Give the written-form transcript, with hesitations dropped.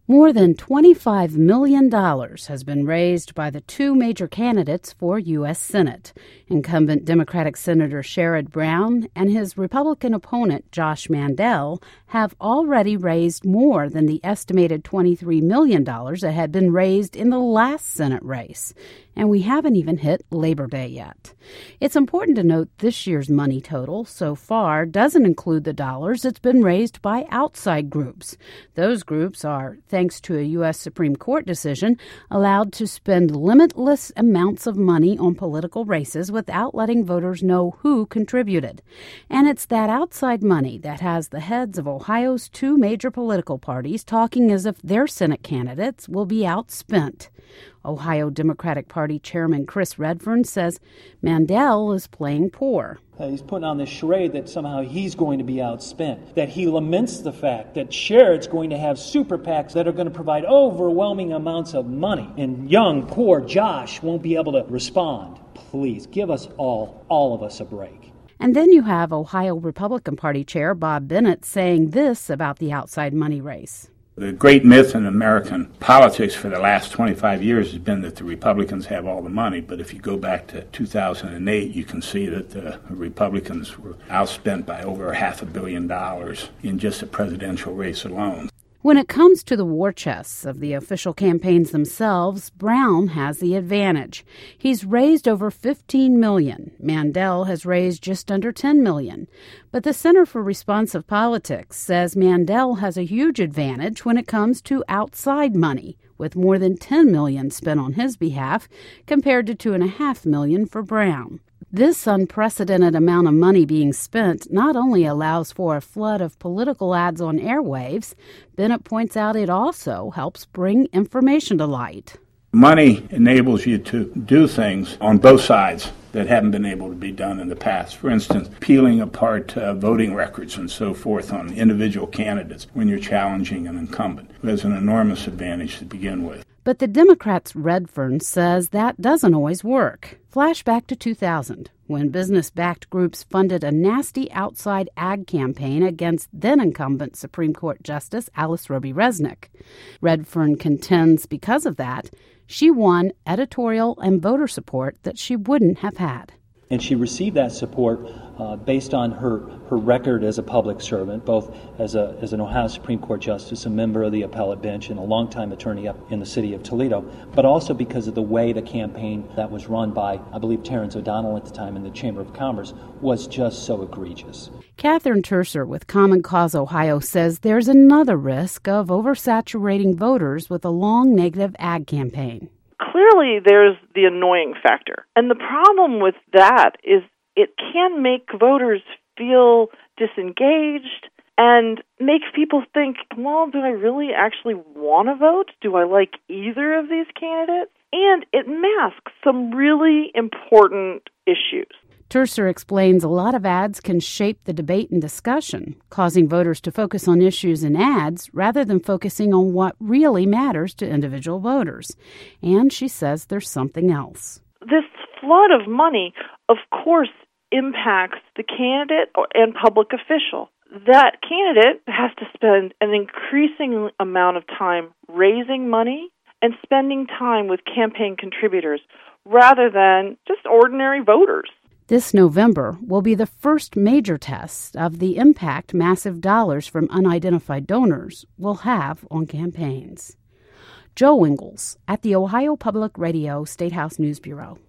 More than $25 million has been raised by the two major candidates for U.S. Senate. Incumbent Democratic Senator Sherrod Brown and his Republican opponent Josh Mandel have already raised more than the estimated $23 million that had been raised in the last Senate race. And we haven't even hit Labor Day yet. It's important to note this year's money total so far doesn't include the dollars that's been raised by outside groups. Those groups are, thanks to a U.S. Supreme Court decision, allowed to spend limitless amounts of money on political races without letting voters know who contributed. And it's that outside money that has the heads of Ohio's two major political parties talking as if their Senate candidates will be outspent. Ohio Democratic Party Chairman Chris Redfern says Mandel is playing poor. He's putting on this charade that somehow he's going to be outspent, that he laments the fact that Sherrod's going to have super PACs that are going to provide overwhelming amounts of money, and young, poor Josh won't be able to respond. Please, give us all of us a break. And then you have Ohio Republican Party Chair Bob Bennett saying this about the outside money race. The great myth in American politics for the last 25 years has been that the Republicans have all the money. But if you go back to 2008, you can see that the Republicans were outspent by over $500 million in just the presidential race alone. When it comes to the war chests of the official campaigns themselves, Brown has the advantage. He's raised over $15 million. Mandel has raised just under $10 million. But the Center for Responsive Politics says Mandel has a huge advantage when it comes to outside money, with more than $10 million spent on his behalf compared to $2.5 million for Brown. This unprecedented amount of money being spent not only allows for a flood of political ads on airwaves, Bennett points out it also helps bring information to light. Money enables you to do things on both sides that haven't been able to be done in the past. For instance, peeling apart voting records and so forth on individual candidates when you're challenging an incumbent, who has an enormous advantage to begin with. But the Democrats' Redfern says that doesn't always work. Flashback to 2000, when business-backed groups funded a nasty outside ad campaign against then-incumbent Supreme Court Justice Alice Roby Resnick. Redfern contends because of that, she won editorial and voter support that she wouldn't have had. And she received that support based on her record as a public servant, both as an Ohio Supreme Court justice, a member of the appellate bench, and a longtime attorney up in the city of Toledo, but also because of the way the campaign that was run by, I believe, Terrence O'Donnell at the time in the Chamber of Commerce was just so egregious. Catherine Terser with Common Cause Ohio says there's another risk of oversaturating voters with a long negative ad campaign. Clearly, there's the annoying factor. And the problem with that is it can make voters feel disengaged and make people think, well, do I really actually want to vote? Do I like either of these candidates? And it masks some really important issues. Terser explains a lot of ads can shape the debate and discussion, causing voters to focus on issues in ads rather than focusing on what really matters to individual voters. And she says there's something else. This flood of money, of course, impacts the candidate and public official. That candidate has to spend an increasing amount of time raising money and spending time with campaign contributors rather than just ordinary voters. This November will be the first major test of the impact massive dollars from unidentified donors will have on campaigns. Joe Ingles at the Ohio Public Radio State House News Bureau.